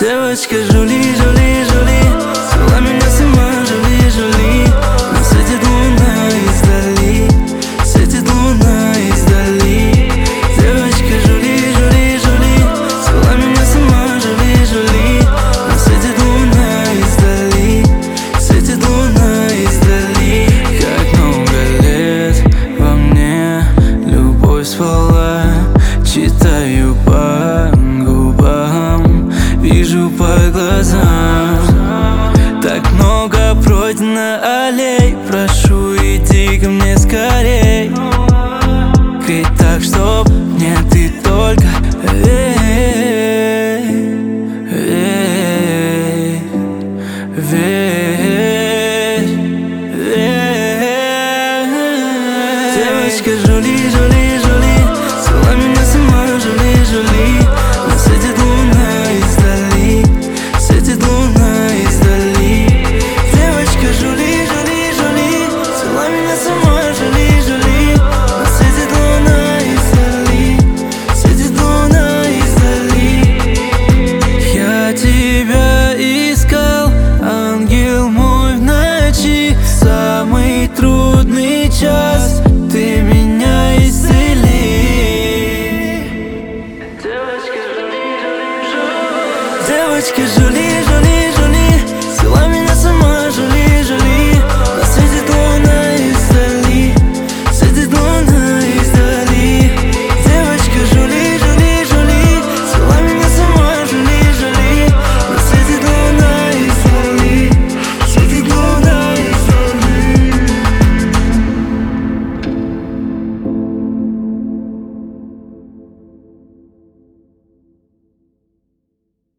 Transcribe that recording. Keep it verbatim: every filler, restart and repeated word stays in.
Девочка Жули, Жули, Жули, свела меня с ума, Жули, Жули. Но светит луна издали, светит луна издали. Девочка Жули, Жули, Жули, свела меня с ума, Жули, Жули. Но светит луна издали, светит луна издали. Как много лет во мне любовь спала, читаю по губам, вижу по глазам. Так много пройдено аллей, прошу, иди ко мне скорей. Крей так, чтоб мне ты только верь, верь, верь, верь. Девочка Жули, Жули, Жули, свела меня с ума, Жули, Жули. Но светит луна издали, светит луна издали. Девочка Жули, Жули, Жули, свела меня с ума, Жули, Жули. Но светит луна издали, светит луна издали. Я тебя искал, ангел мой, в ночи, самый трудный час.